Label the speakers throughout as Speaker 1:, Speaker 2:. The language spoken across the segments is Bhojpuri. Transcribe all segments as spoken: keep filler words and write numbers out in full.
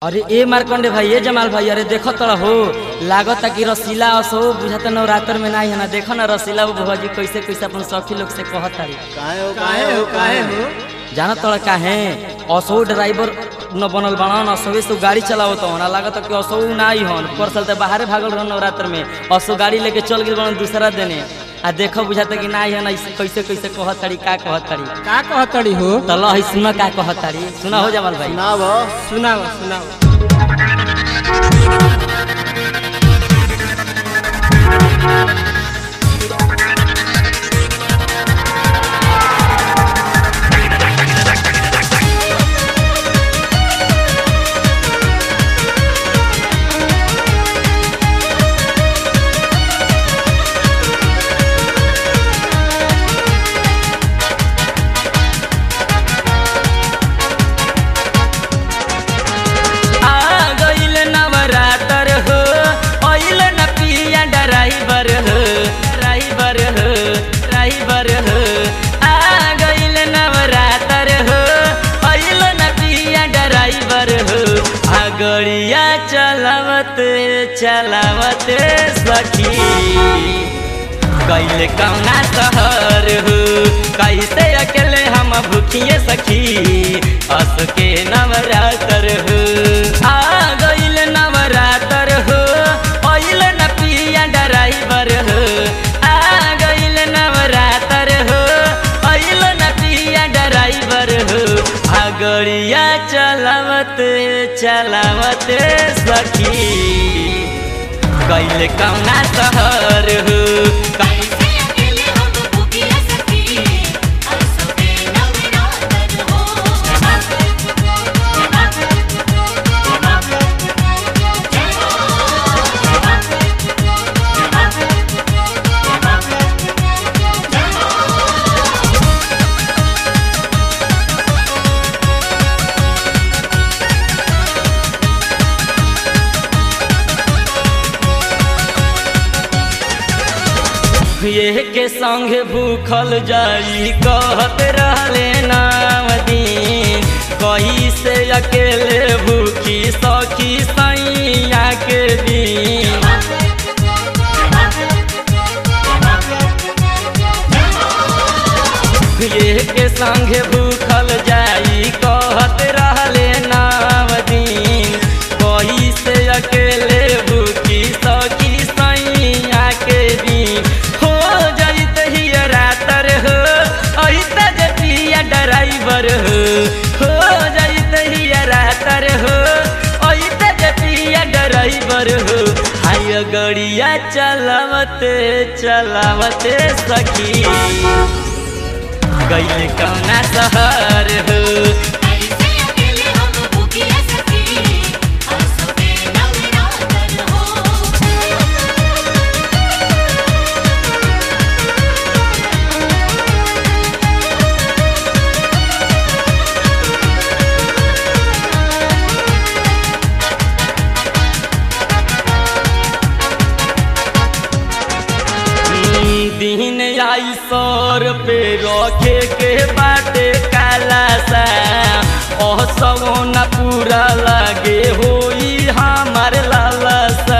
Speaker 1: अरे ए मारकंडे भाई ए जमाल भाई अरे देखो तड़ा हो लागत कि रसीला असो बुझाता नवरात्र में नहीं है ना। देखो ना रसीला वो भौजी कैसे कैसे अपन सखी लोग से कहत तारी
Speaker 2: काहे हो काहे हो काहे हो
Speaker 1: जाना तड़ा काहे असो ड्राइवर न बनल बना न सवे से गाड़ी चलावत तो ना लागत कि असो नहीं हन परसल त बाहर भागल रह नवरात्र में असो गाड़ी लेके चल गेल बन दूसरा देने आ देखो बुझाता कि नहीं है ना कैसे कैसे कहत तारी का कहत तारी
Speaker 2: का कहतड़ी हो
Speaker 1: तल है सुना का कहत तारी सुना हो जमाल भाई
Speaker 2: सुनाव सुनाव सुनाव
Speaker 1: गड़िया चलावत चलावत सखी कैले कौना शहर हो कैसे अकेले हम भूखिए सखी अस के नवरात्र हो आ गईल नवरात्र हो अइल न पिया ड्राइवर हो आ गईल नवरात्र हो अइल न पिया ड्राइवर हो आ गड़िया चलावत चलावत सखी कैले कौना शहर हो
Speaker 3: कैसे अकेले हम भूखिए सखी असो के नवरात्र हो
Speaker 1: ये के संग भूखल जाई कहत रहले नाम दिन कैसे अकेले भूखी सखी सैया के दिन ये के संग भूखल जाई कहत रहले नाम दिन कैसे अकेले भूखी सखी सैया के दिन ड्राइवर हो हो जाइत ही रातर हो ओइते जे पिया ड्राइवर हो हाय गड़िया चलावत चलावत सखी गइल कौना शहर हो
Speaker 3: कैसे अकेले हम भूखिए सखी असो के नवरात्र हो
Speaker 1: दिन आई सौर पे रखे के बाटे काला सा ओह सबो न पूरा लागे होई हमार लाला सा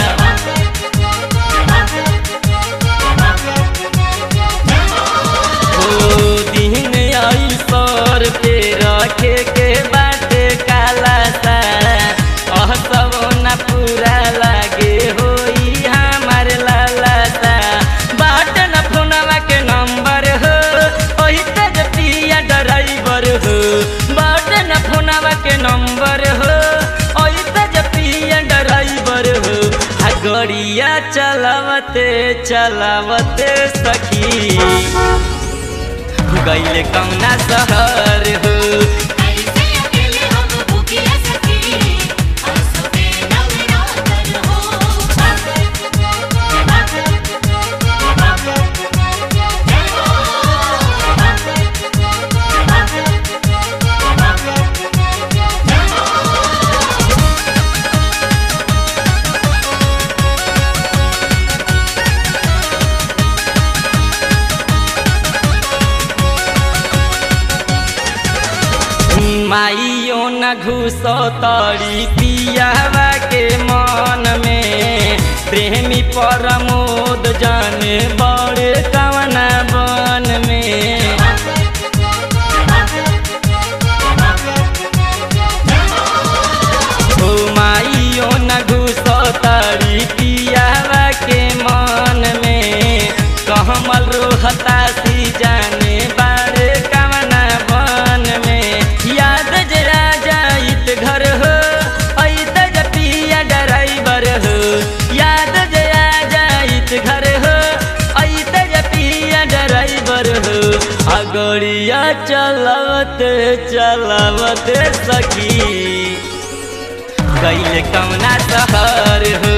Speaker 1: ओ दिन आई सौर पे रखे के बाटे काला सा ओह सबो न पूरा लागे होई हमार लाला सा के नंबर हो ओइते जे पिया ड्राइवर हो आ गड़िया चलावते चलावते सखी गइले कौना शहर हो
Speaker 3: कैसे अकेले हम भूखिए सखी असो के नवरात्र हो
Speaker 1: बड़ी पियावा के मन में प्रेमी प्रमोद जाने बड़े कवना बन में हो माइयो न घुसो तारी पियावा के मन में कहमल रोहता सी जाने बाड़े कवना बन में याद जरा जाइत घर हो ऐत जपिया ड्राइवर हो याद जरा जाइत घर हो ऐत जपिया ड्राइवर हो अगड़िया चलावत चलावत सखी कैले कवना शहर हो